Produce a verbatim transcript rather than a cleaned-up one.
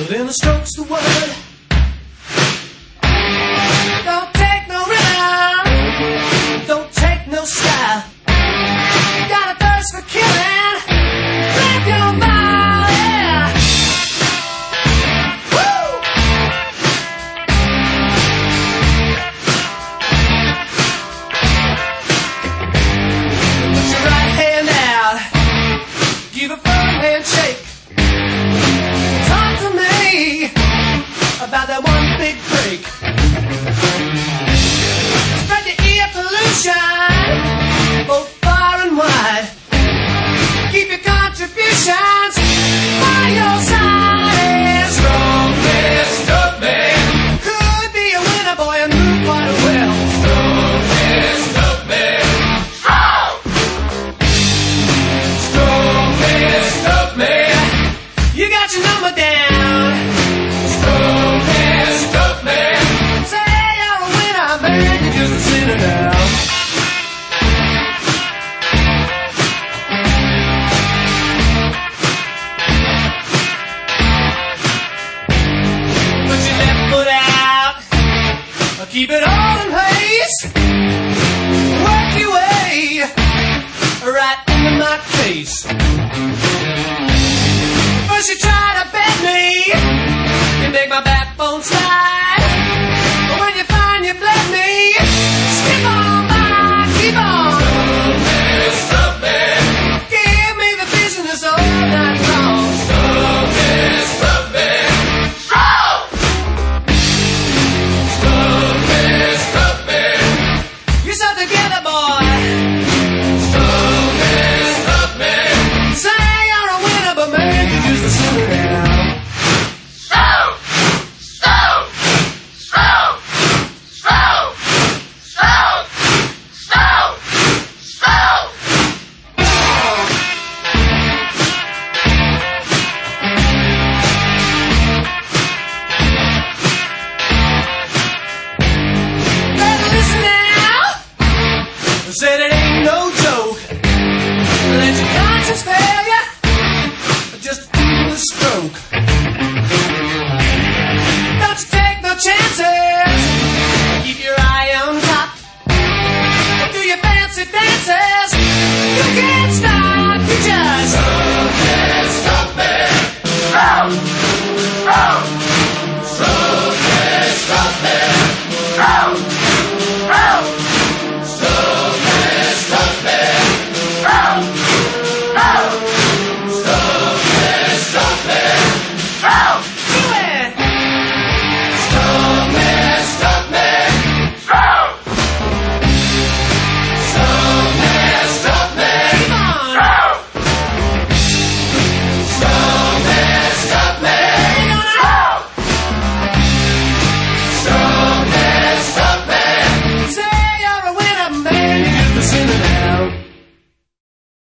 But in the strokes the word don't take no rhythm, don't take no style. Got a thirst for killing, grab your body. Woo! Put your right hand out, give a firm handshake. Talk to me about that one big break. Spread the ear pollution both far and wide. Keep your contributions by your side. Strongest of men could be a winner, boy, and move quite well. Strongest of men. Strong! Strongest of men. You got your number down. Strongest of men. Say you're a winner, man, you're just a sinner now. Keep it all in place. Work your way right into my face. First you try to bend me, you make my backbone slide. But when you find you bled me, skip on by, keep on. Stop it. Give me the business all night long. Stop it, stop it. Together, boy. Strongest of men. Say you're a winner, but man, you're just a sinner now. Strong, strong, strong, strong, strong, strong, strong. Better listen now. Said it